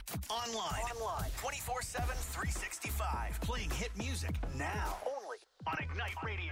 Online. 24/7, 365. Playing hit music now. Only on Ignite Radio.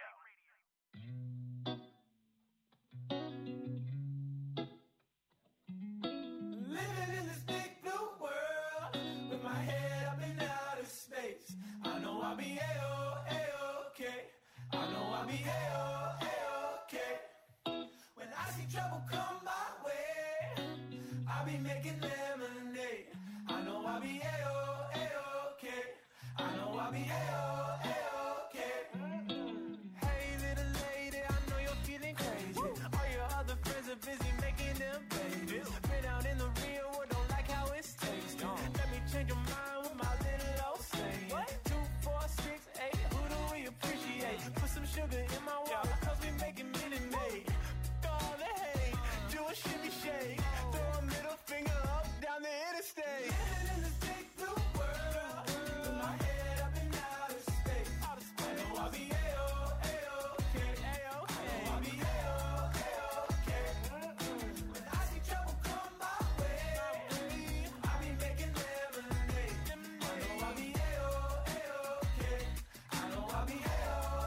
Living in this big blue world with my head up in outer space. I know I'll be A-okay. I know I'll be A-okay. When I see trouble come my way, I'll be making lemonade. I know I'll be A-okay. I know I'll be A-okay. Hey little lady, I know you're feeling crazy. All your other friends are busy making them babies. Been out in the real world, don't like how it's tasting. Let me change your mind with my little old saying. 2, 4, 6, 8, who do we appreciate? Put some sugar in my water, cause we making Minute Maid. All the hate, do a shimmy shake. Throw a middle finger up down the interstate. Living in this big blue world with my head up in outer space. I know I'll be A-okay. I know I'll be A-okay. When I see trouble come my way, I'll be making lemonade. I know I'll be A-okay. I know I'll be A-okay.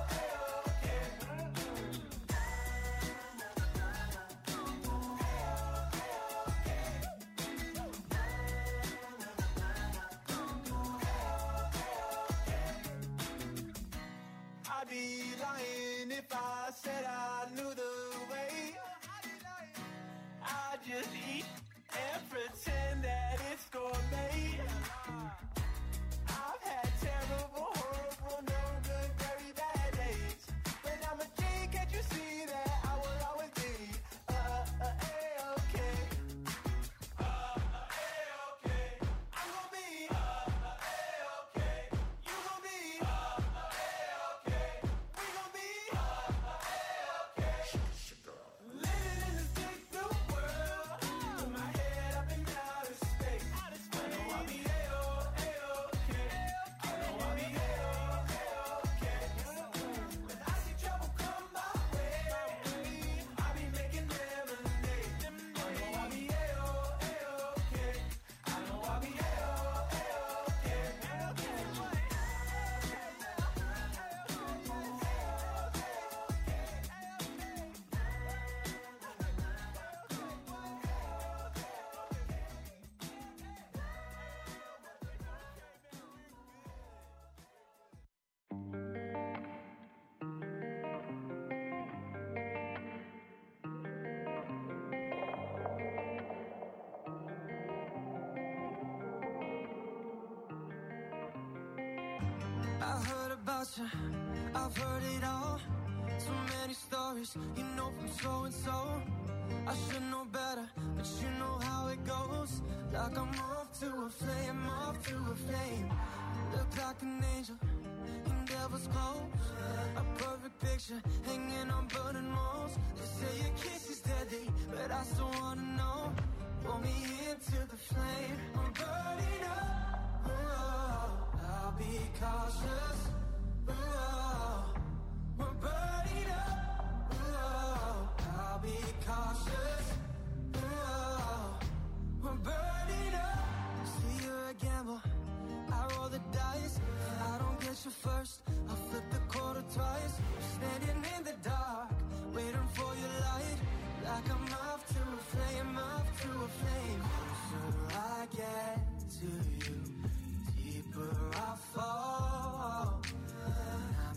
I'd be lying if I said I knew the way. I just eat and pretend that it's gourmet. I've had terrible, horrible, no good, very bad days. But I'm a G, can't you see that I will always be A-okay. A-okay. I'm gonna be A-okay. You gonna be A-okay. We gonna be A-okay. Living in this big blue world with my head up in outer space. I know I'll be A-okay. I know I'll be A-okay. When I see trouble come my way, I'll be making lemonade. I know I'll be A-okay. I know I'll be I heard about you, I've heard it all. So many stories, you know from so and so. I should know better, but you know how it goes. Like I'm off to a flame, off to a flame. Look like an angel in devil's clothes. A perfect picture hanging on burning walls. They say your kiss is deadly, but I still wanna know. Pull me into the flame, I'm burning up. Oh, I'll be cautious. Oh, we're burning up. Oh, I'll be cautious. Oh, we're burning up. See, you're a gamble. I roll the dice. If I don't get you first, I'll flip the quarter twice. I'm standing in the dark, waiting for your light. Like I'm off to a flame, off to a flame. Closer I get to you, deeper I fall.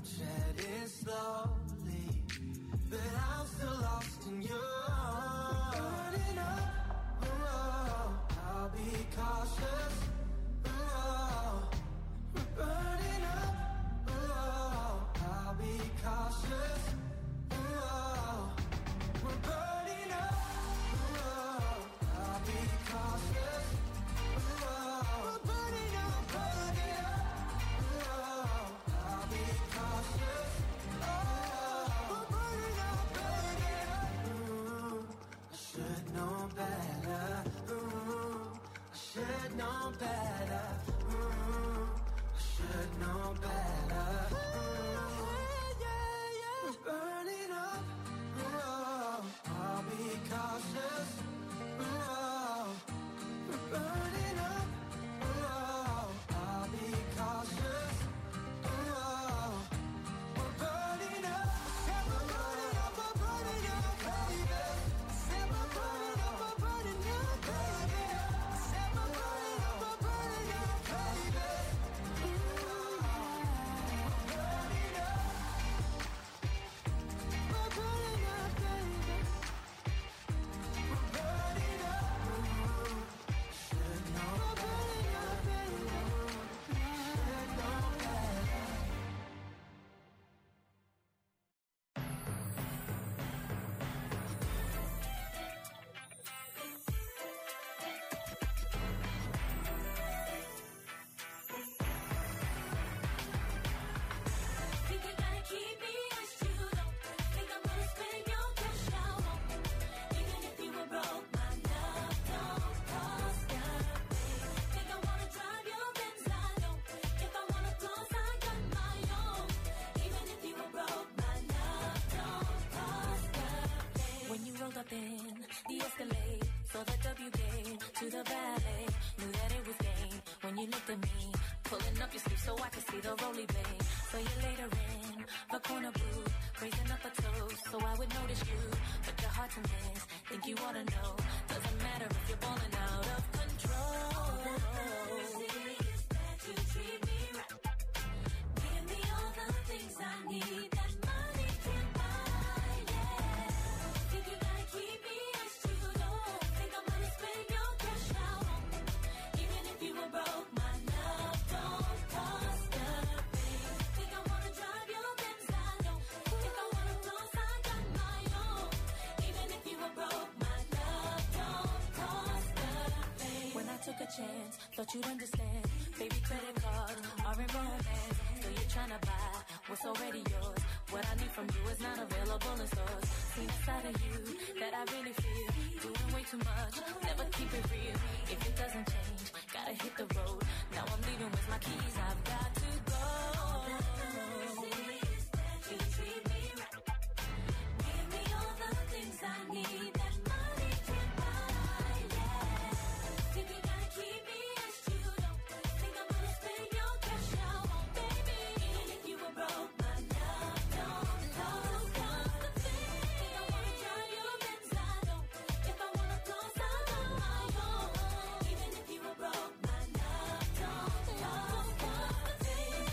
Saw the W game to the ballet. Knew that it was game when you looked at me. Pulling up your sleeve so I could see the roly blade. So you later in the corner booth, raising up a toast so I would notice you. But you're hard to miss, think you ought to know. Doesn't matter if you're balling out of control. All I see is that you treat me right. Give me all the things I need that money can't buy, yeah. Think you gotta keep me as you don't. Think I'm gonna spend your cash out on me. Even if you were broke, my love don't cost a thing. Think I wanna drive your Benz, I know. If I wanna floss, I got my own. Even if you were broke, my love don't cost a thing. When I took a chance, thought you'd understand. Baby, credit cards are in romance. So you're trying to buy what's already yours. What I need from you is not available in stores. See the side of you that I really feel. Doing way too much, never keep it real. If it doesn't change, gotta hit the road. Now I'm leaving with my keys, I've got to go. All I see is that you treat me right. Give me all the things I need that money can't buy, yeah. Think you gotta keep me as you don't. Think I'm gonna spend your cash out on baby. Even if you were broke, my love don't cost a thing. Think I wanna drive your Benz, I don't. If I wanna floss, I got my own. Even if you were broke, my love don't cost a thing.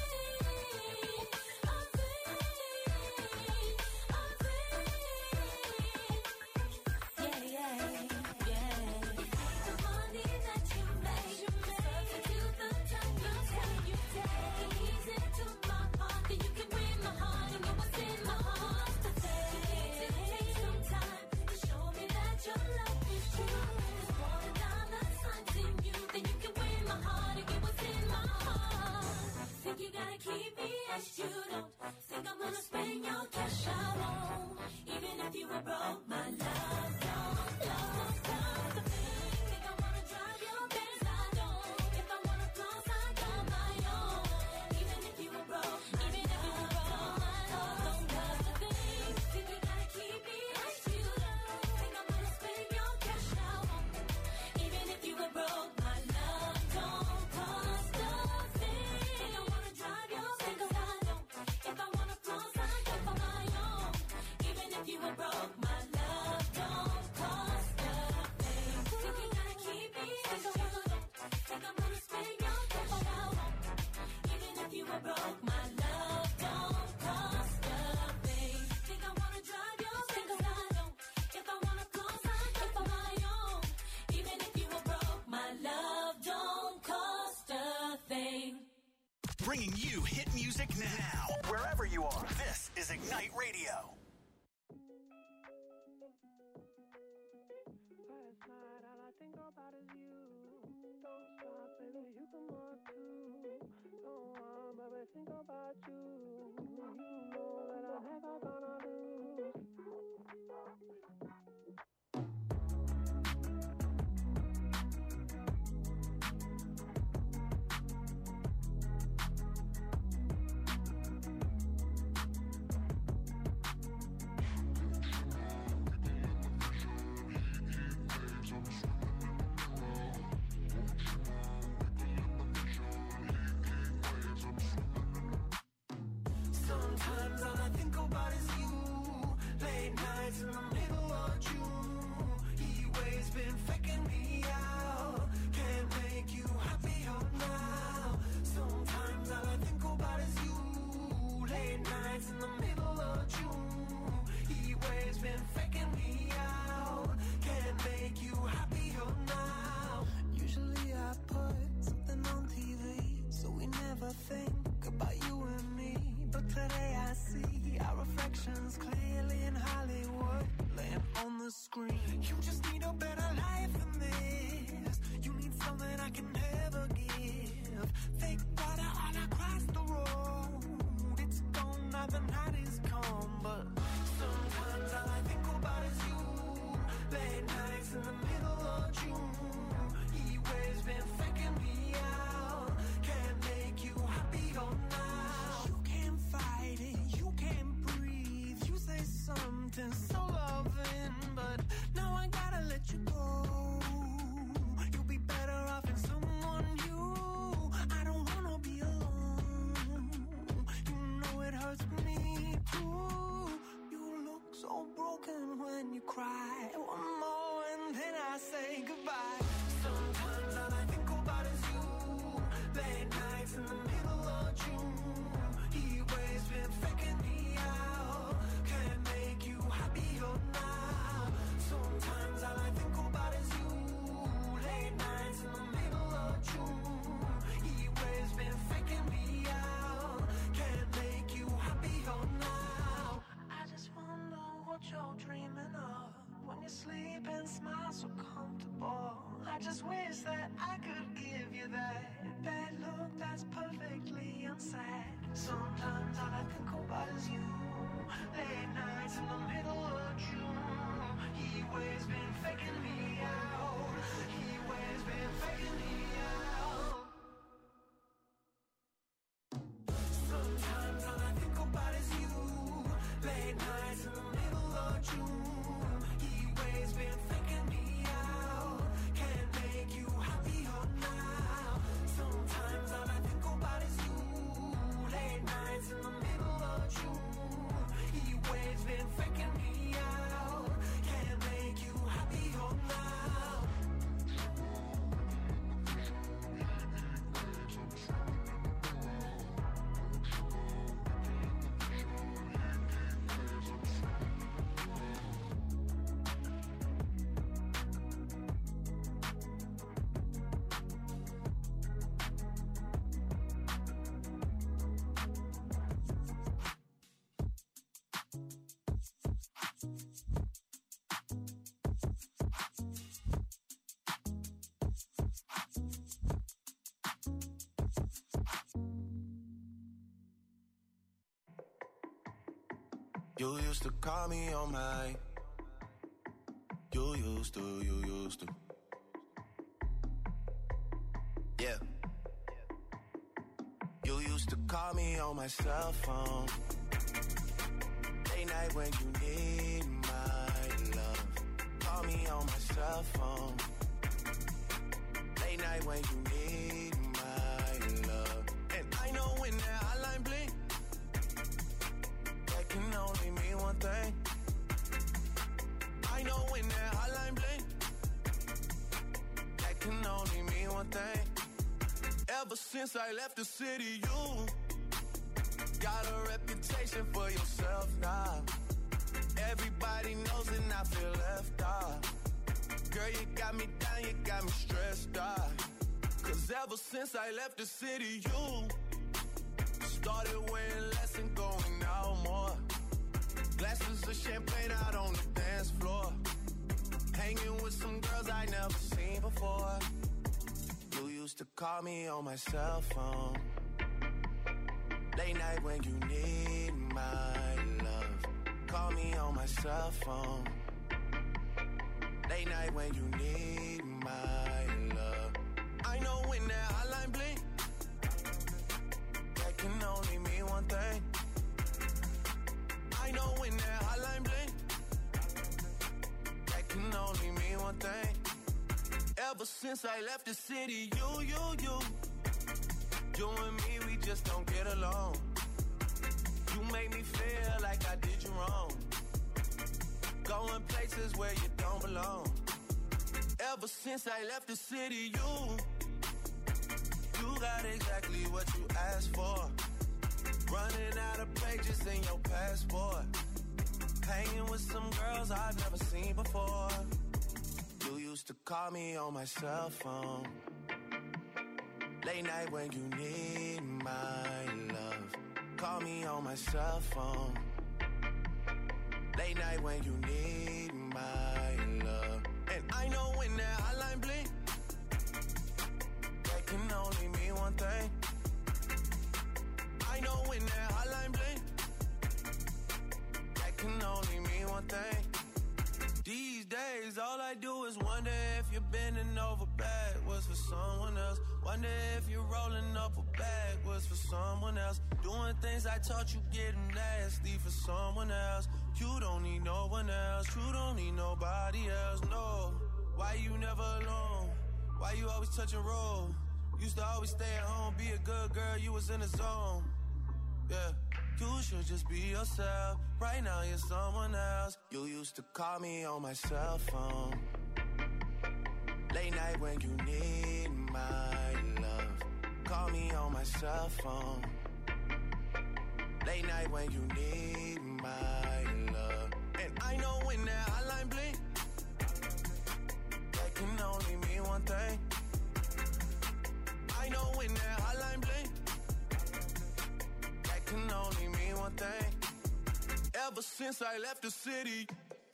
Yeah, yeah, yeah. The money that you make, substitute the time you take. Ease into my heart, then you can win my heart and know what's in my heart. To take some time to show me that your love is true. There's more than dollar signs in you, then you can win my heart and get what's in my heart. Think you gotta keep me as you don't. Think I'm gonna spend your cash I won't. Even if you were broke, my love don't cost a thing. Think I wanna drive your Benz, I don't. If I wanna floss, I got my own. Even if you were broke, my love don't cost a thing. Think you gotta keep me as you don't. Think I'm gonna spend your cash I won't. Even if you were broke, my love don't cost a thing. Think I wanna drive your Benz, I don't. If I wanna floss, I got my own. Even if you were broke, my love don't cost a thing. Think you gotta keep me as you don't. Think I'm gonna spend your cash I won't. Even if you were broke, my love don't cost a thing. Think I wanna drive your Benz, I don't. If I wanna floss, I got my own. Even if you were broke, my love don't cost a thing. Bringing you hit music now. Wherever you are, this is Ignite Radio. Last night, all I think about is you. Don't stop, baby, you can more too. Don't want, baby, think about you. You know that I'm never gonna lose. Sometimes all I think about is you. Late nights in the middle of June. He waves been faking me out. Can't make you happier now. Sometimes all I think about is you. Late nights in the middle of June. He waves been faking me out. Can't make you happier now. Usually I put something on TV, so we never think about you and me. But today I see our reflections clearly in Hollywood, laying on the screen. You just need a better life than this. You need something I can never give. Fake water all across the road. It's gone now, the night is come. But sometimes all I think about is you. Late nights in the middle of June. He waves been faking me out. Can't make you happier now. You can't fight it, you can't breathe. You say something so loving, but now I gotta let you go. then you cry. One more and then I say goodbye. Sometimes all I think about is you. Late nights in the middle of June. Heat waves been faking me out. Can't make you happier now. Sometimes all I think about is you. Late nights in the middle of June. Heat waves been faking me out. Can't make you happier now. I just wonder what you're dreaming of when you sleep and smile so comfortable. I just wish that I could give you that bad look that's perfectly unsaid. Sometimes all I think about is you. Late nights in the middle of June. Heat waves been faking me out. Heat waves been faking me out. Sometimes all I think about is you. Late nights in the middle of June. Heat waves been faking me out. Can't make you happier now. Sometimes all I think about is you. Late nights in the middle of June. Heat waves been faking me out. Can't make you happier now. You used to call me on my. You used to. Yeah. You used to call me on my cell phone. Late night when you need my love. Call me on my cell phone. Late night when you need my love. And I know when that hotline blink, that can only mean one thing. I know when that hotline blink, that can only mean one thing. Ever since I left the city, you got a reputation for yourself now. Everybody knows and I feel left out. Girl, you got me down, you got me stressed out. Cause ever since I left the city, you started wearing less and going out more. Glasses of champagne out on the dance floor. Hanging with some girls I never seen before. You used to call me on my cell phone. Late night when you need my love. Call me on my cell phone. Late night when you need my love. I know when that hotline blink, that can only mean one thing. I know when that hotline blink, that can only mean one thing. Ever since I left the city, you and me, we just don't get along. You make me feel like I did you wrong. Going places where you don't belong. Ever since I left the city, you got exactly what you asked for. Running out of pages in your passport. Hanging with some girls I've never seen before. You used to call me on my cell phone. Late night when you need my love. Call me on my cell phone. Late night when you need my love. And I know when that hotline blink, that can only mean one thing. I know when that hotline blink, that can only mean one thing. These days, all I do is wonder if you're bending over backwards for someone else. Wonder if you're rolling up a backwards for someone else. Doing things I taught you getting nasty for someone else. You don't need no one else. You don't need nobody else, no. Why you never alone? Why you always touch and roll? Used to always stay at home, be a good girl, you was in the zone. Yeah, you should just be yourself. Right now you're someone else. You used to call me on my cell phone. Late night when you need my love. Call me on my cell phone. Late night when you need my love. And I know when that hotline blink, that can only mean one thing. I know when that hotline blink, that can only mean one thing. Ever since I left the city,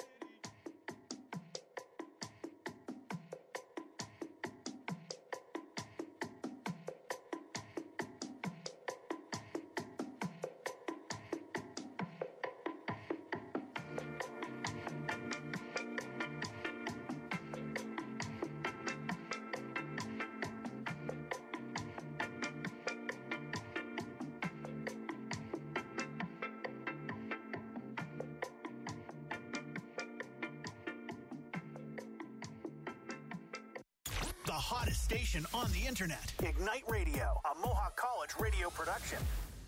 the hottest station on the internet. Ignite Radio, a Mohawk College radio production.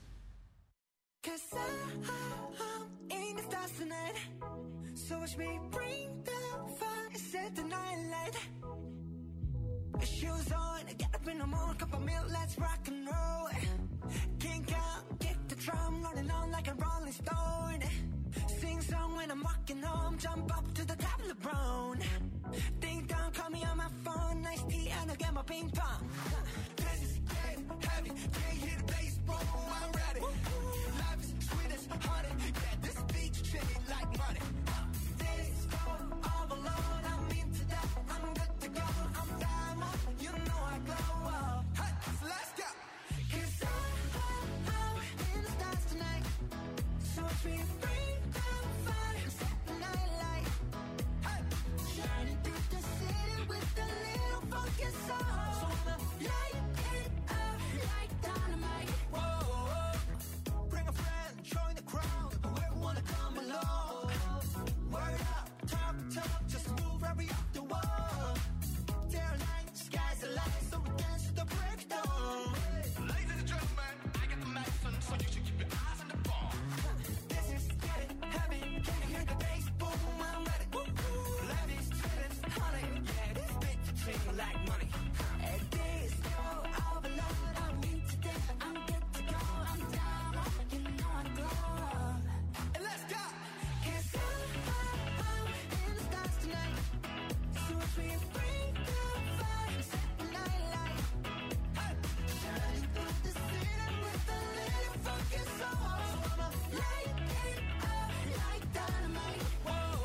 'Cause I'm in the stars tonight. So watch me bring the fire, set the night light. Shoes on, get up in the morning, cup of milk, let's rock and roll. Kink out, get the drum rolling on like a rolling stone. Sing song when I'm walking home, jump up to the top of the brown. Ding dong, call me on my phone, nice tea and I'll get my ping pong. This is game heavy, can't hear the bass, boom, I'm ready. Life is sweet as honey, yeah, this beach treated like money. This go all alone, I'm into that, I'm good to go, I'm diamond, you know I glow up. Hey, so let's go. 'Cause I'm in the stars tonight, so watch me bring the fire, set the night light. Hey, shining through the city with a little funky soul. So I'ma light it up like dynamite. Whoa, bring a friend, join the crowd, whoever wanna come along. Word up, talk, just move right up the wall. There light, sky's the light, so we dance to the breakdown. Ladies and gentlemen, I got the medicine, so you should keep your eyes on the ball. This is getting heavy, can you hear the bass? Boom, I'm ready. Ladies, students, honey, yeah, this bitch treating like money. And this go overload, I'm into that, I'm good to go, I'm down, you know I glow. And let's go. 'Cause I'm in the stars tonight, so watch me bring the fire, set the night light. Hey, shining through the city with a little funky soul. So I'ma light it up like dynamite. Whoa,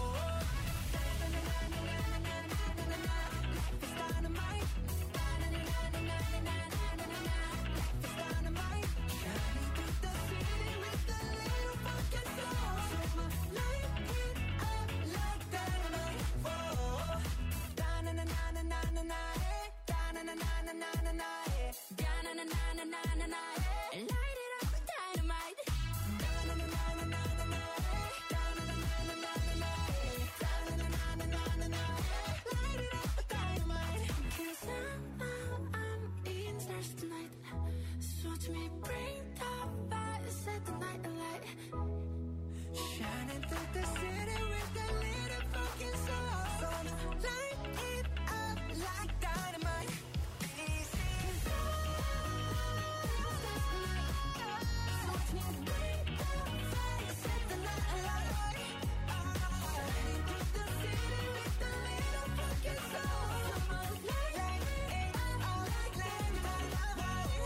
life is dynamite. Life is dynamite. Shining through the city with a little funky soul. So I'ma light it up like dynamite. Whoa, da-na-na-na-na-na-na, da-na-na-na-na-na-na, da-na-na-na-na-na-na, light it up with dynamite. Da-na-na-na-na-na-na, da-na-na-na-na-na-na, da-na-na-na-na-na-na, light it up with dynamite. 'Cause I'm in stars tonight, so watch me bring the fire, set the night alight. Shining through the city with a little funky soul. So I'ma light it up like dynamite. This is so watch me bring the fire, set the night alight. Shining through the city with a little funky soul. So I'ma light it up like dynamite.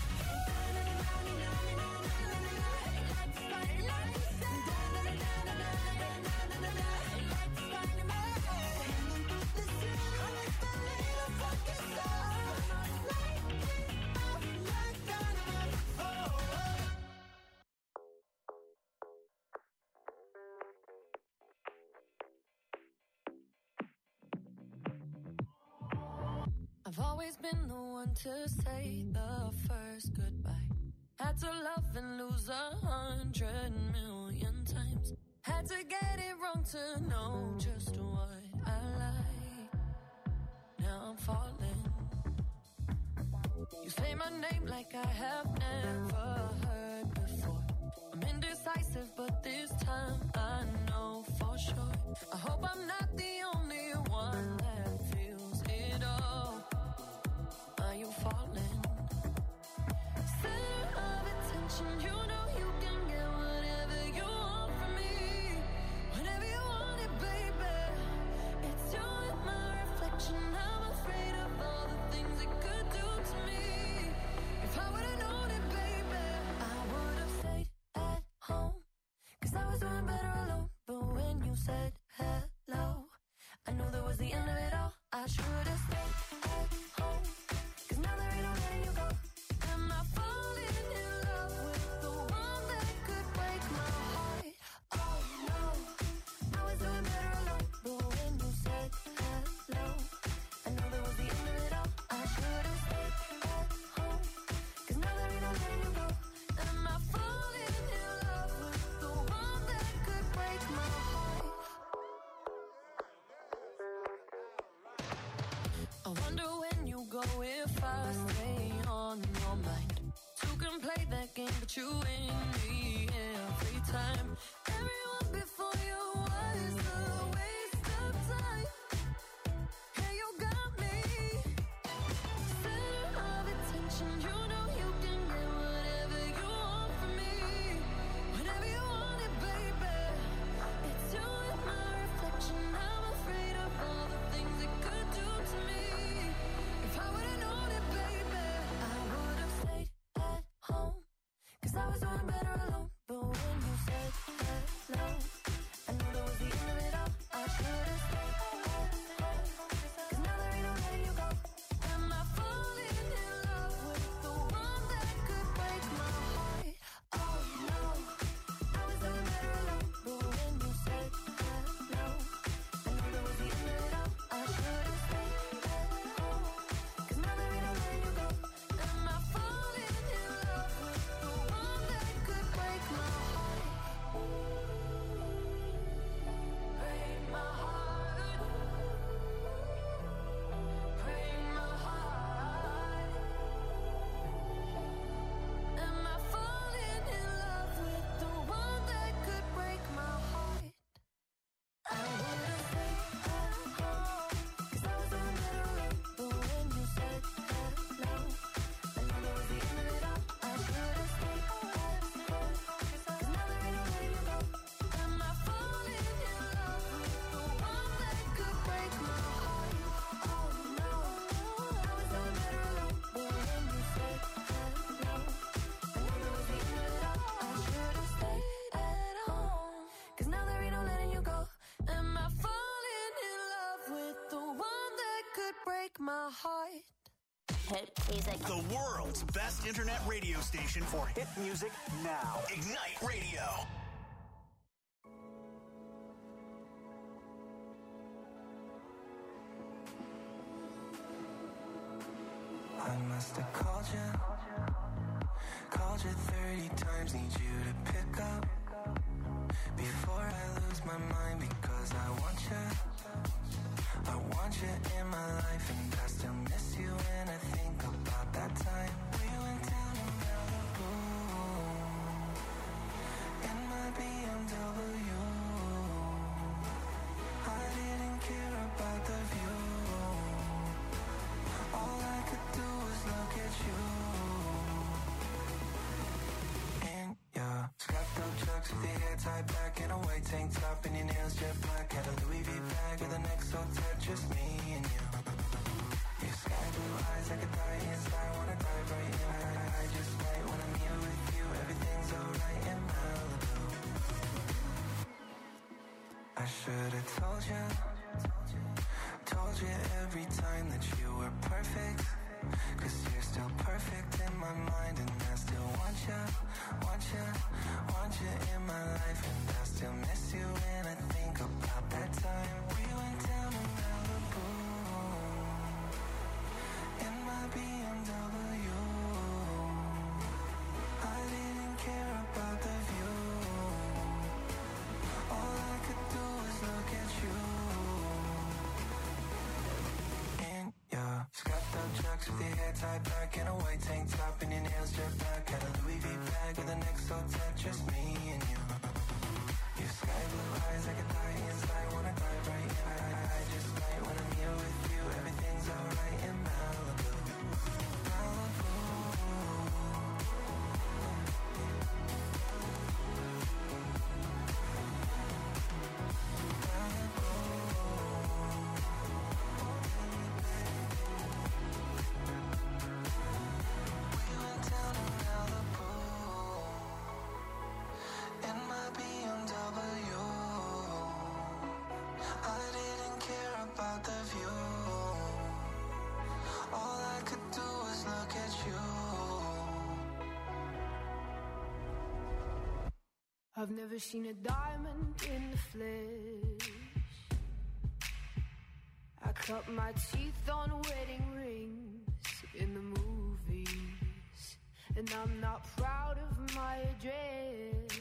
I've always been the one to say the first goodbye. Had to love and lose 100 million times. Had to get it wrong to know just what I like. Now I'm falling. You say my name like I have never heard before. I'm indecisive, but this time I know for sure said hello, I knew that was the end of it all. I should have stayed at home, 'cause now there ain't no letting you go. Am I falling in love with the one that could break my heart? Oh no, I was doing better alone. But when you said hello, I knew that was the end of it all. I should have stayed at home, 'cause now there ain't no letting you go. Am I falling in love with the one that could break my heart? I wonder when you go if I stay on your mind. Two can play that game, but you win me every time. Everyone before you was a waste of time. Yeah, you got me center of attention. You know you can get whatever you want from me, whenever you want it, baby. It's you and my reflection. I'm afraid of all the things it could do to me. If I would've known it, baby, I would've stayed at home, 'cause I was doing better alone. But when you said hello, I knew that was the end of it all. I should've stayed at home, 'cause now there ain't no letting you go. Am I falling in love with the one that could break my heart? Oh no, I was doing better alone. But when you said hello, I knew that was the end of it all. I should've stayed at home, 'cause now there ain't no letting you go. Am I falling in love with the one that could break my heart? Break my heart. Break my heart. Am I falling in love with the one that could break my heart? I would've stayed at home, 'cause I was doing better alone. But when you said hello, I knew that was the end of it all. I should've stayed at home, 'cause now there ain't no letting you go. Am I falling in love with the one that could break my heart? Oh no, I was doing better alone. But when you said hello, I knew that was the end of it all. I should've stayed at home, 'cause now there ain't no letting you go. Am I falling in love with the one that could break my heart? Hit music. The world's best internet radio station for hit music now. Ignite Radio. I must have called you 30 times, need you to pick up before I lose my mind, because I want you in my life, and I still miss you when I think about that time we went down to Malibu in my BMW. I didn't care about the view. All I could do was look at you. In your strapped up chucks with your hair tied back and a white tank top and your nails jet black. Had a Louis V bag with a neck so tight, just me and you. Your sky blue eyes like a die inside, wanna dive right in. I just might when I'm here with you. Everything's alright in Malibu. I should've told you every time that you were perfect, 'cause you're still perfect in my mind, and I still want you in my life, and I still miss you when I think about that time we went down to Malibu in my BMW. I didn't care about the view. All I could do was look at you. In your strapped up chucks with your hair tied back and a white tank top and your nails jet black. Had a Louis V bag with a neck so tight, just me and you. Your sky blue eyes like a die inside, wanna dive right in. I just might when I'm here with you. Everything's alright in Malibu. Malibu. We went down to Malibu I've never seen a diamond in the flesh. I cut my teeth on wedding rings in the movies, and I'm not proud of my address.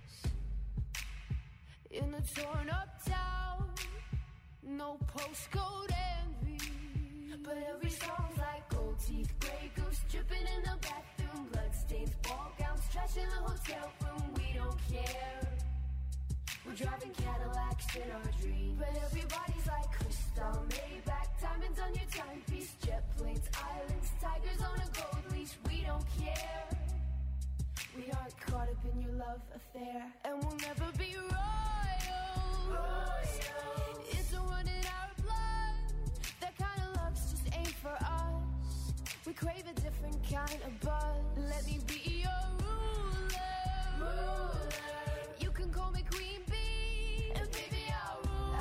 In a torn up town, no postcode envy, but every song's like gold teeth, grey goose dripping in the bathroom, bloodstains, ball gowns, trash in the hotel room. We don't care. We're driving Cadillacs in our dreams, but everybody's like crystal, Maybach, diamonds on your timepiece, jet planes, islands, tigers on a gold leash. We don't care. We aren't caught up in your love affair, and we'll never be royals. It's a run in our blood. That kind of love's just ain't for us. We crave a different kind of buzz. Let me be your ruler. You can call me Queen Bee, and baby I'll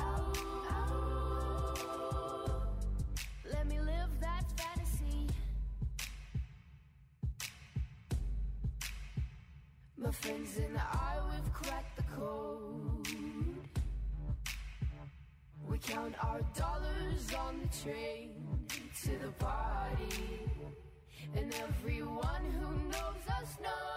rule. Let me live that fantasy. My friends and I, we've cracked the code. We count our dollars on the train to the party, and everyone who knows us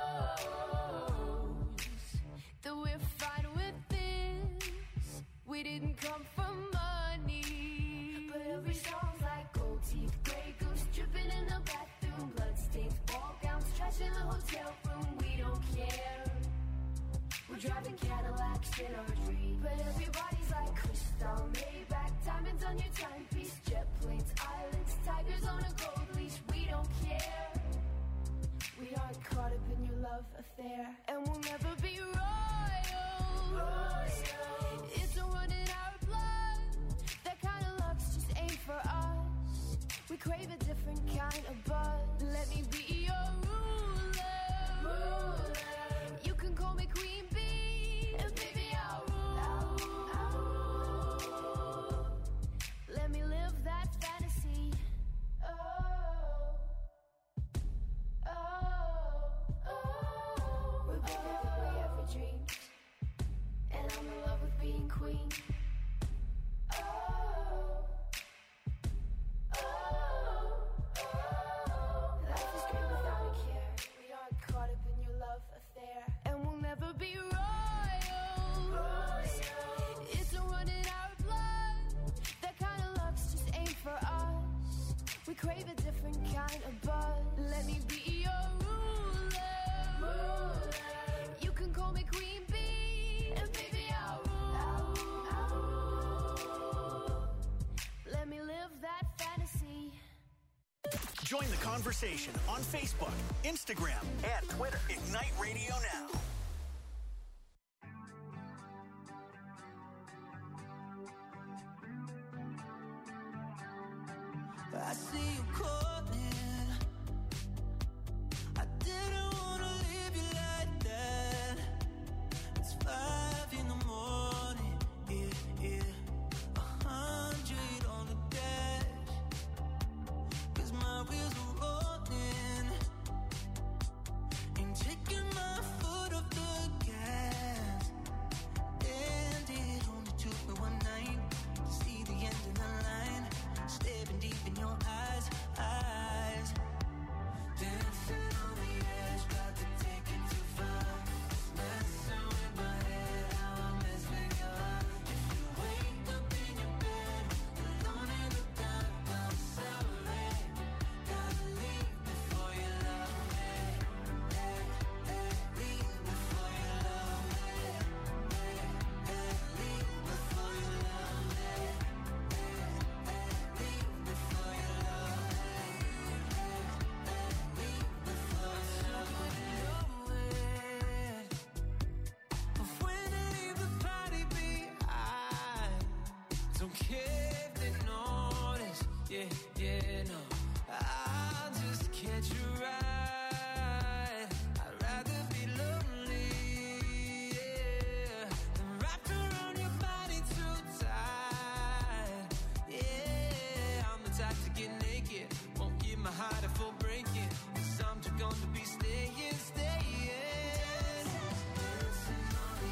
knows that we're fine with this. We didn't come for money, but every song's like gold teeth, grey goose dripping in the bathroom, bloodstains, ball gowns, trash in the hotel room. We don't care. We're driving Cadillacs in our dreams, but everybody's like crystal, Maybach, diamonds on your timepiece, jet planes, islands, tigers on a gold leash. We don't care. We aren't caught up in your love affair, and we'll never be royals. It's a run in our blood. That kind of luck's just ain't for us. We crave a different kind of buzz. Let me be your ruler. You can call me Queen Bee, and baby I'll rule. Let me live that fantasy. Oh, we're better than we ever dreamed, and I'm in love with being queen. Life is great without a care. We aren't caught up in your love affair, and we'll never be royals. It's a run in our blood. That kind of luck's just ain't for us. We crave a different kind of buzz. Let me be your ruler. You can call me Queen Bee, and baby I'll rule. Let me live that fantasy. Join the conversation on Facebook, Instagram, and Twitter. Ignite Radio Now. I see you calling. I didn't wanna leave you like that. It's 5 in the morning, yeah. 100 on the dash, 'cause my wheels are rolling. Ain't taking my foot off the gas. And it only took me one night to see the end of the line. Staring deep in your eyes. Dancing on the edge, about to take it too far. Messing with my head, how I mess with your heart. If you wake up in your bed, alone in the dark, I'm sorry. Gotta leave before you love me. Leave before you love me. Leave before you love me. Leave before you love me. Leave before you love me. But when I leave the party behind, don't care if they notice. Yeah, no. I'll just catch a ride. I'd rather be lonely, yeah, than wrapped around your body too tight. Yeah, I'm the type to get naked, won't give my heart a full breaking, 'cause I'm too gone to be staying. Dancing on the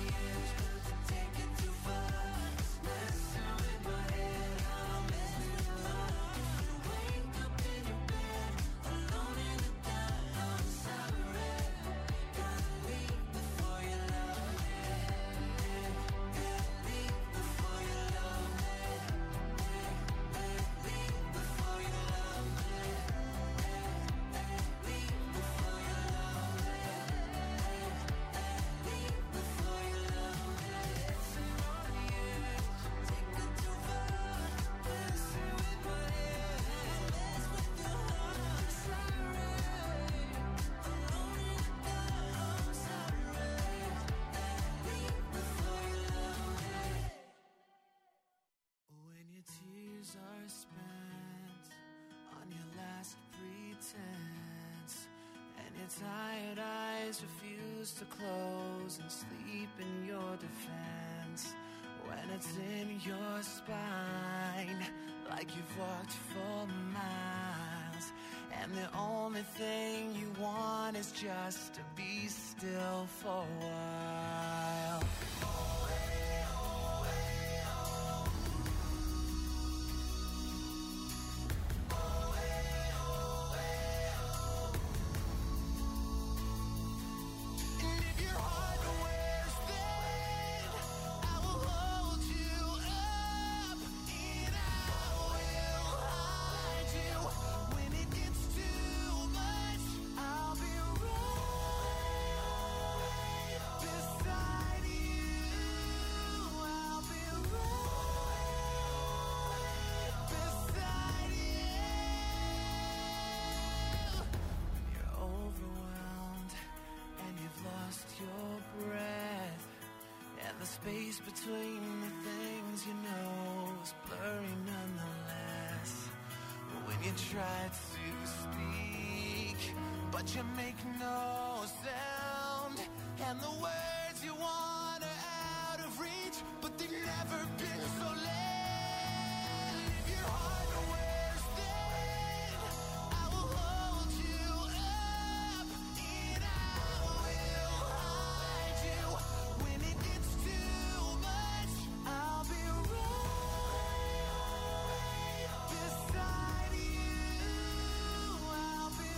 tired eyes refuse to close and sleep in your defense. When it's in your spine, like you've walked for miles, and the only thing you want is just to be still for a while. Space between the things you know is blurry nonetheless. When you try to speak, but you make no sound, and the words you want are out of reach, but they've never been so late. If your heart wears thin, I will hold you up, and I will hide you. When it gets too much, I'll be right beside you. I'll be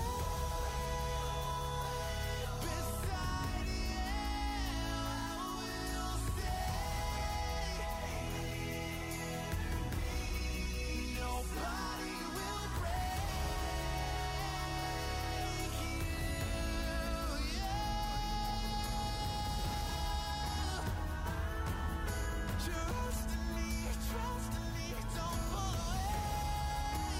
right beside you. I will stay. Nobody will break you. Trust in me, don't pull away.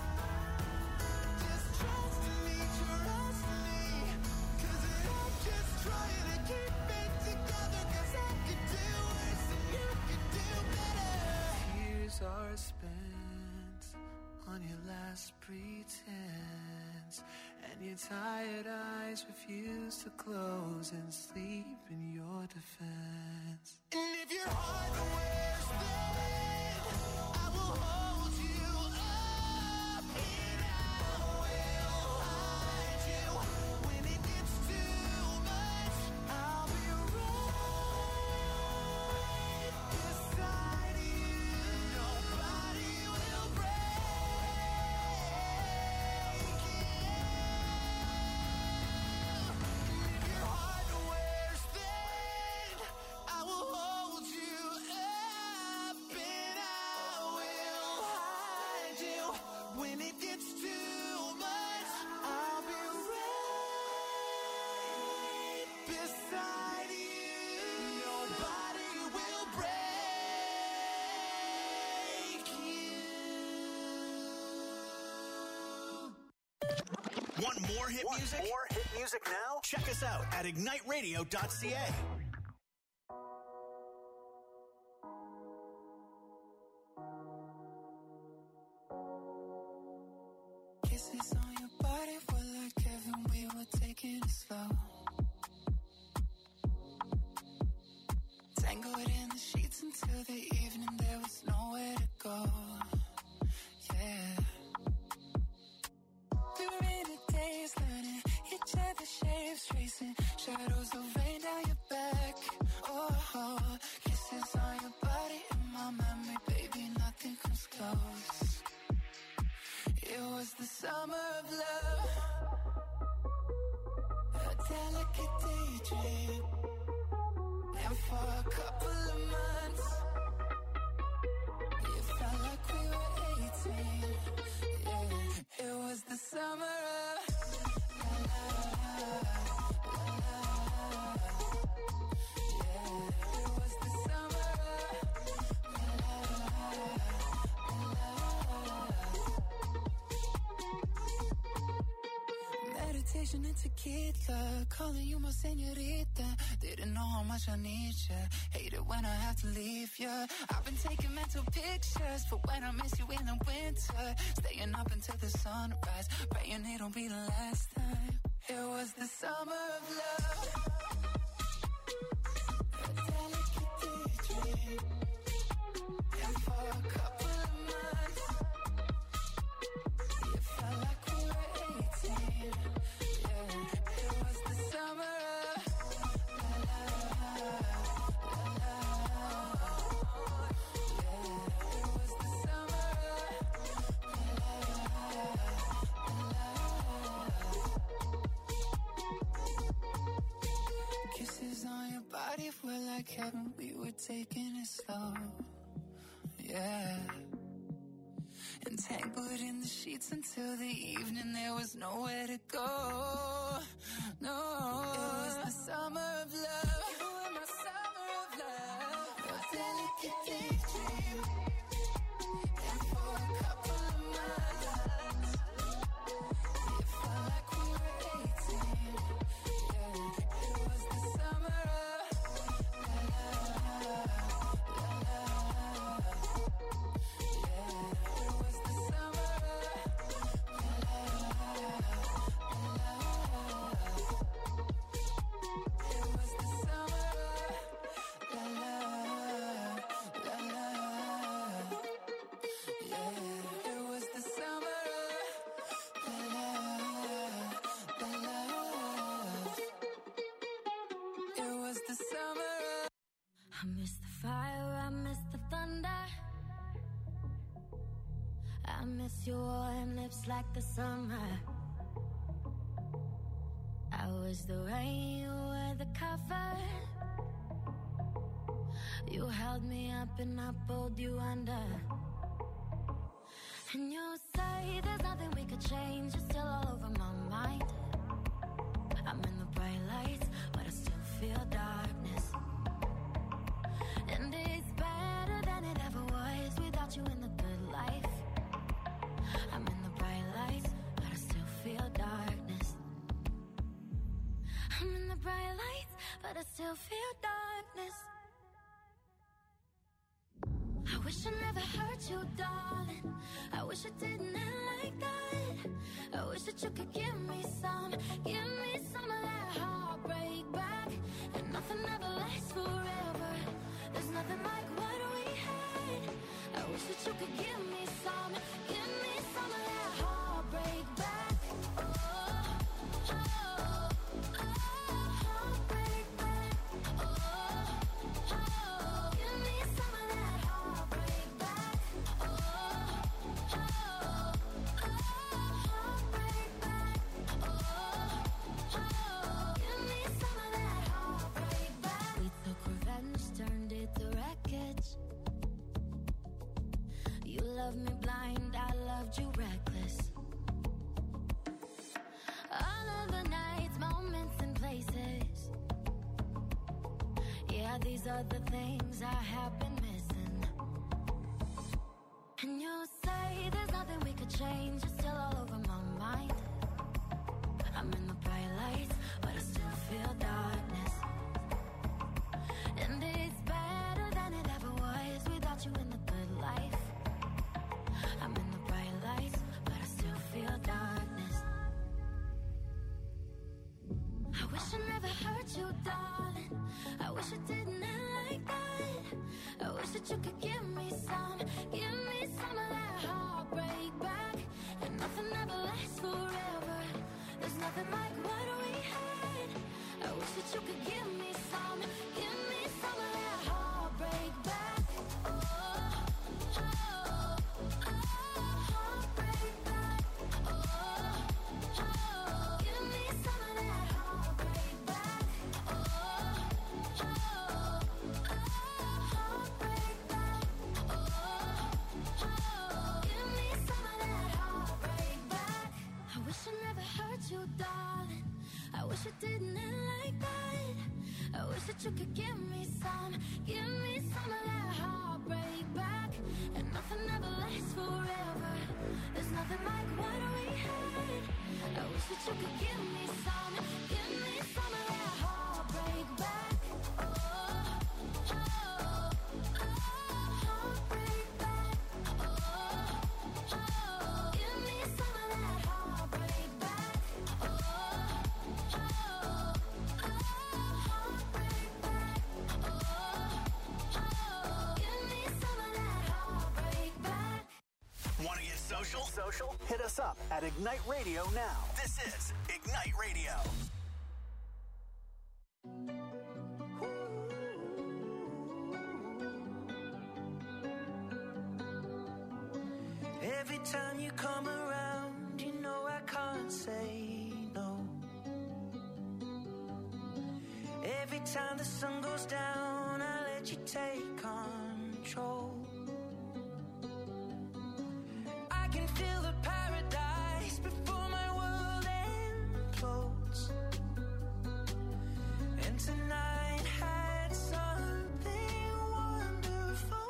Just trust in me, 'cause I'm just trying to keep it together, 'cause I could do worse and you could do better. Tears are spent on your last pretense, and your tired eyes refuse to close and sleep in your defense. And if your heart wears thin, I will hold you up, and I will hide you. When it gets too much, I'll be right beside you. Nobody will break you. If your heart wears thin, I will hold you up, and I will hide you. When it gets too much, I'll be right beside you. Nobody will break you. Want more hit music? More hit music now? Check us out at igniteradio.ca. Kisses on your body were like heaven, we were taking it slow. Tangled in the sheets until the evening, there was nowhere to go. Yeah. We were in a daze, learning each other's shapes, tracing shadows of rain down your back. Oh, kisses on your body in my memory, baby, nothing comes close. It was the summer of love, a delicate daydream, and for a couple of months, it felt like we were 18. Yeah, it was the summer of la la la la la. Yeah, it was the summer of la la la la. Meditation and tequila, calling you my señorita. Didn't know how much I need ya. Hate it when I have to leave ya. I've been taking mental pictures for when I miss you in the winter. Staying up until the sunrise, praying it'll be the last time. It was the summer of love. A delicate daydream. And for a couple of months, it felt like we were 18. Yeah, it was the summer of la la la la. Yeah, it was the summer of la la la. Kisses on your body were like heaven. We were taking it slow. Yeah. Entangled in the sheets until the evening. There was nowhere to go. No. It was the summer of love. You were my summer of love. A delicate daydream. And for a couple of months, it felt like we were 18. Yeah. It was the summer of la la la la. Yeah. It was the summer of la la la la. It was the summer of la la la la. Yeah. It was the summer of la la la la. It was the summer of I miss the fire, I miss the thunder. I miss your warm lips like the summer. I was the rain, you were the cover. You held me up and I pulled you under. And you say there's nothing we could change. You're still all over my mind. I'm in the bright lights, but I still feel darkness. And it's better than it ever was without you in the good life. I'm in the bright lights, but I still feel darkness. I'm in the bright lights, but I still feel darkness. I wish I never hurt you, darling. I wish I didn't end like that. I wish that you could give me some of that heartbreak back. And nothing ever lasts forever. There's nothing like what we had. I wish that you could give me some of that heartbreak back. Heartbreak back. Give me some of that heartbreak back. Heartbreak back. Give me some of that heartbreak back. We took revenge, turned it to wreckage. You loved me blind, I loved you reckless. All of the nights, moments and places. Yeah, these are the things I have been missing. And you say there's nothing we could change. You're still all over my mind. I'm in the bright lights, but I still feel darkness. And it's better than it ever was without you in the good life. I'm in the bright lights, but I still feel darkness. I wish I never hurt you, darling. I wish it didn't end like that. I wish that you could give me some of that heartbreak back. And nothing ever lasts forever. There's nothing like what we had. I wish that you could give me some of that heartbreak back. Heartbreak back. Give me some of that heartbreak back. Heartbreak back. Give me some of that heartbreak back. I wish I never hurt you, darling. I wish it didn't end like that. I wish that you could give me some of that heartbreak back. And nothing ever lasts forever. There's nothing like what we had. I wish that you could give me some of that heartbreak back. Heartbreak back. Give me some of that heartbreak back. social? Hit us up at Ignite Radio now. This is Ignite Radio. Every time you come around, you know I can't say no. Every time the sun goes down, I let you take control. I can feel the paradise before my world implodes. And tonight had something wonderful.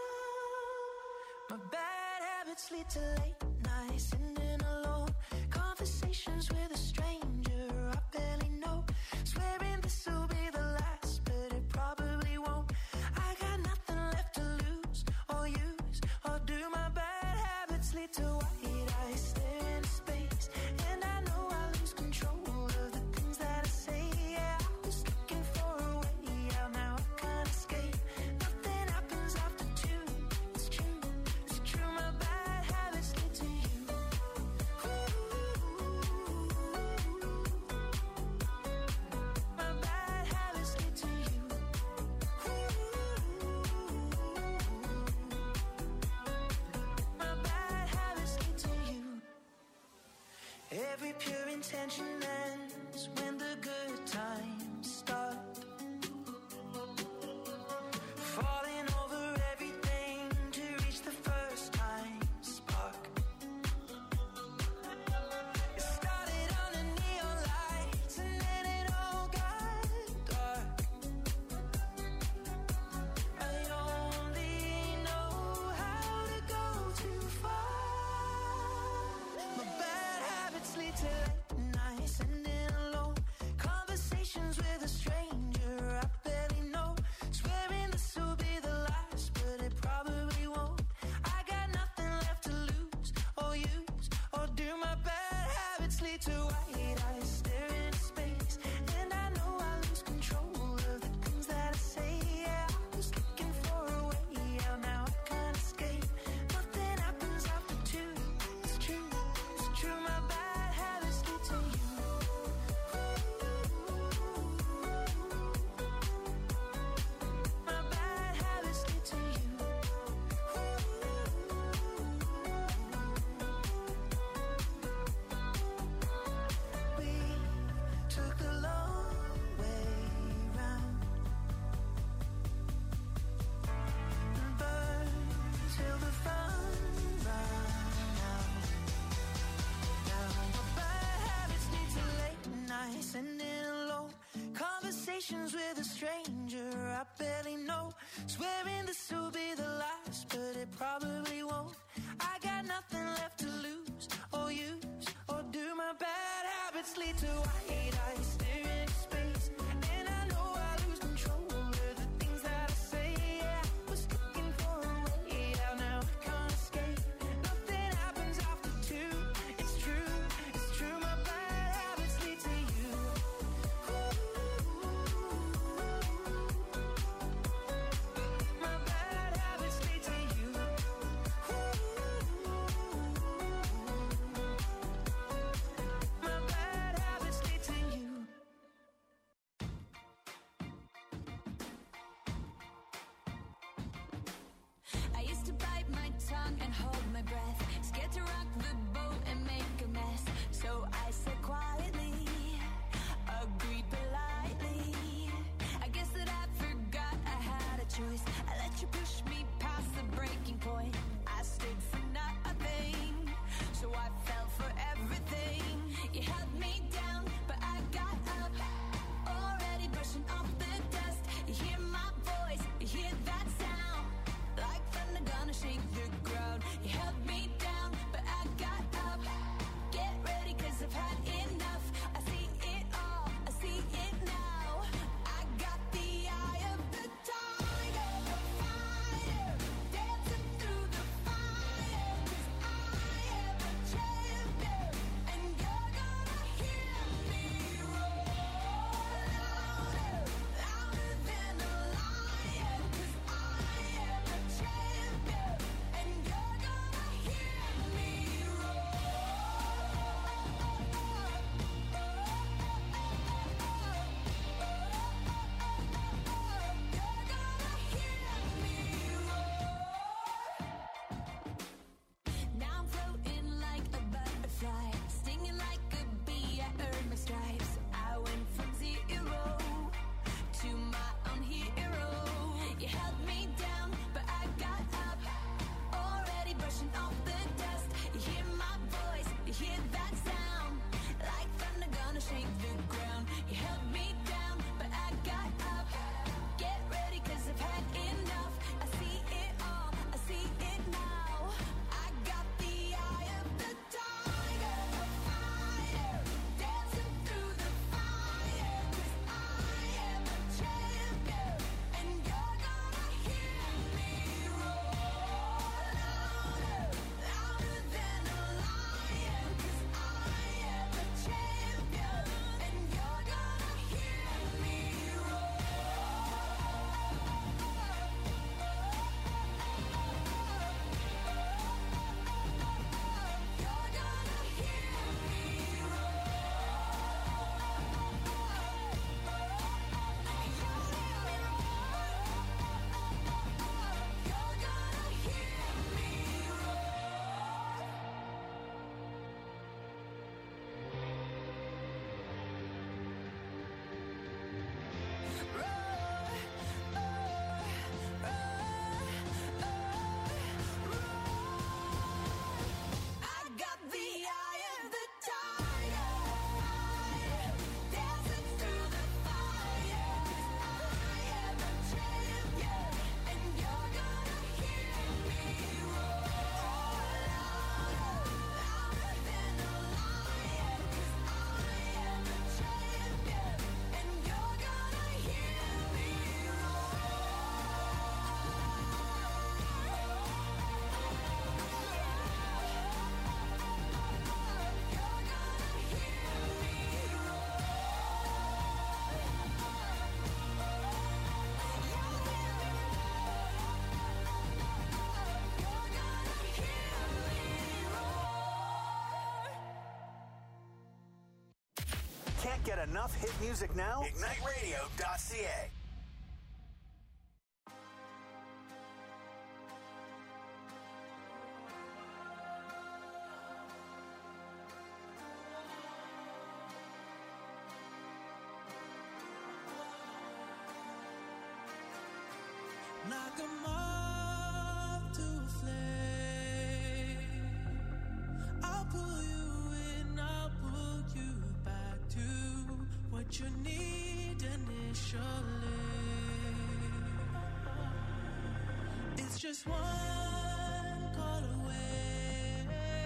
My bad habits lead to late nights, sitting alone. Conversations with a stranger I barely know. Swearing this will be the last, but it probably won't. I got nothing left to lose or use or do. My bad habits lead to white eyes stare into space, and I know I lose control of the things that I say. Yeah, I was looking for a way out, now I can't escape. Nothing happens after two. It's true, it's true. My bad habits lead to you. My bad habits lead to you. My bad habits lead to you. Every pure intention ends when the good times start. Falling over everything to reach the first time spark. It started on the neon lights and then it all got dark. I only know how to go too far. My bad habits lead to late nights, sitting alone. Conversations with a stranger I barely know. Swearing this will be the last, but it probably won't. I got nothing left to lose or use or do. My bad habits lead to white eyes stare into space, and I know I lose control of the things that I say. Yeah, I was looking for a way out, now I can't escape. Nothing happens after two. It's true, it's true. My bad habits lead to you. My bad habits lead to you. We took the long way round and burned till the fun ran out. Now my bad habits lead to late nights, sitting alone. Conversations with a stranger I barely know. Swearing this will be the last, but it probably won't. I got nothing left to lose or use or do. My bad habits lead to white eyes stare into space, and I know I lose control of the things that I say. Yeah, I was looking for a way out, now I can't escape. Nothing happens after two. It's true, it's true. My bad habits lead to you. My bad habits lead to you. My bad habits lead to Can't get enough hit music now? IgniteRadio.ca. Like a moth to a flame, I'll pull you in, I'll pull you back to what you need initially. It's just one call away,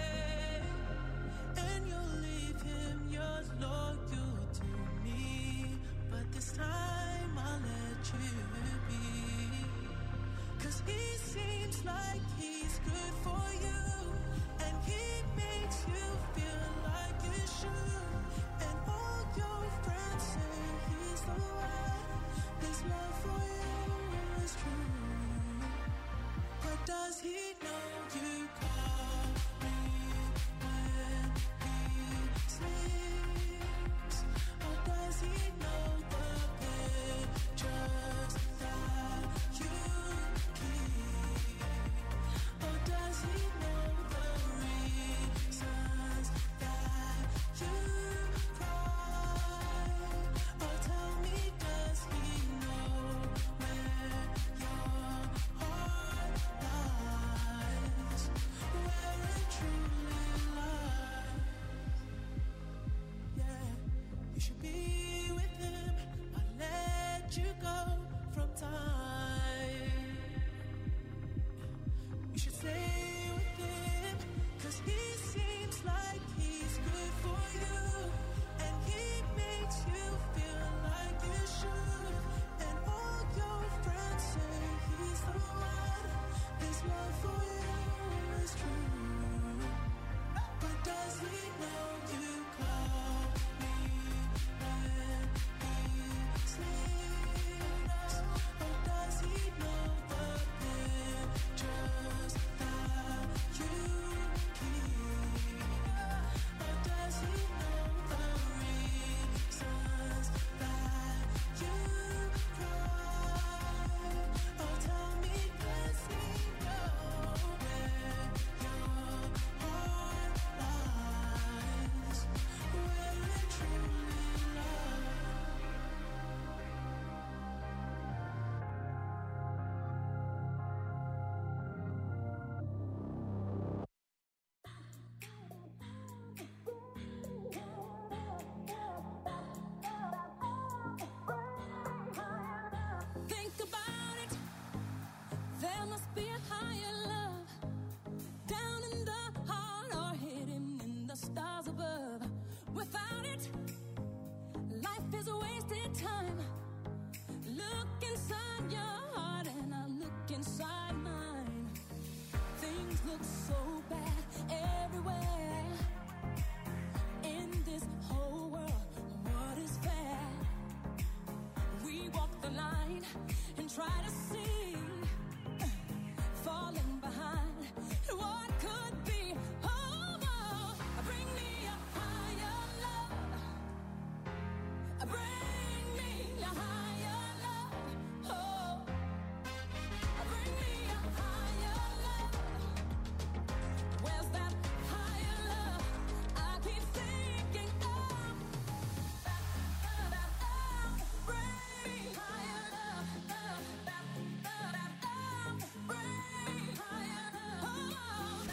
and you'll leave him yours loyal to me. But this time I'll let you be. 'Cause he seems like he's good for you, and he makes you feel like you should. And all your friends say he's the one. His love for you is true. But does he know you call me when he sleeps? Or does he know the pictures that you keep? Or does he know the reasons that you cry? Or tell me, does he know where your heart lies? Where it truly lies? Yeah, you should be with him, but let you go from time. You should stay with him, 'cause he seems like he's good for you, and he makes you feel like you should. And all your friends say he's the one. His love for you is true. But does he know you call me when he sleeps? Or does he know the pictures that you keep? Or does he know the reasons that you cry? Or tell me, does he know where your heart lies? Where it truly lies? Think about it. There must be a higher love down in the heart or hidden in the stars above. Without it, life is a wasted time. Look inside your heart and I look inside mine. Things look so bad everywhere. In this whole world, what is fair? We walk the line and try to see, falling behind what could be. Oh, oh, bring me a higher love. Bring me a higher love. Oh, bring me a higher love. Where's that higher love I keep thinking of? Bring me higher love. Bring me higher love.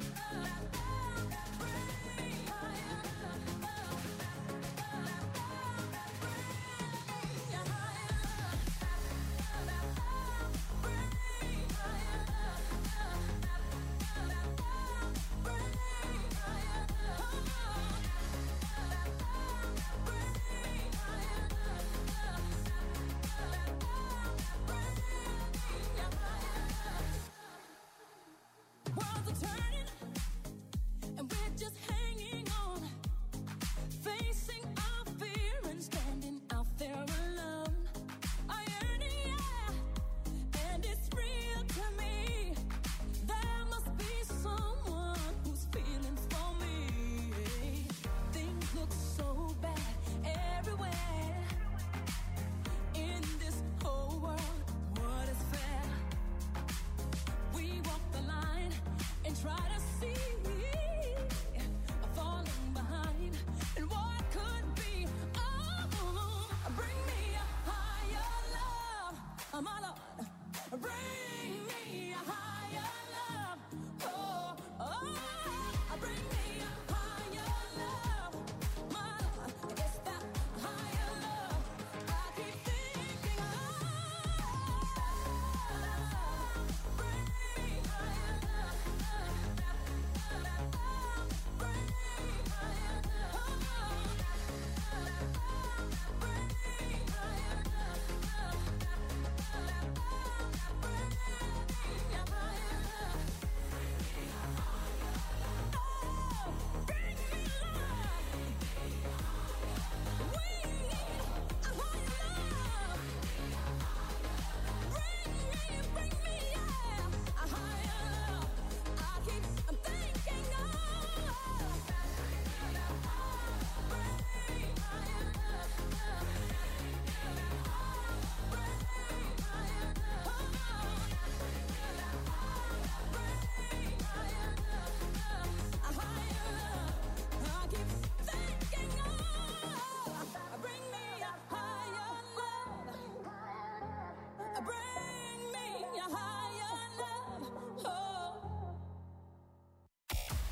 Bring me higher Worlds are turning, and we're just hanging on, facing our fear and standing out there alone. I yearn, yeah, and it's real to me. There must be someone who's feeling for me. Things look so bad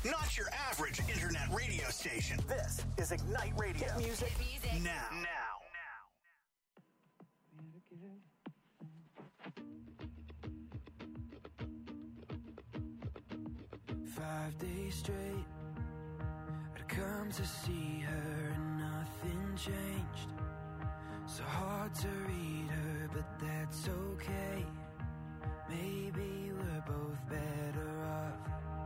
Not your average internet radio station. This is Ignite Radio. Hit music now. 5 days straight, I'd come to see her and nothing changed. So hard to read her, but that's okay. Maybe we're both better off.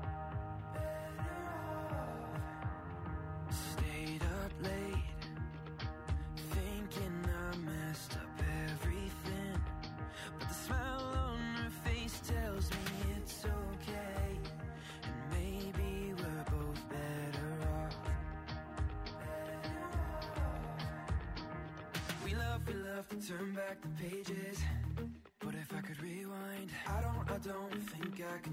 Stayed up late, thinking I messed up everything. But the smile on her face tells me it's okay. And maybe we're both better off. We love to turn back the pages. But if I could rewind, I don't think I could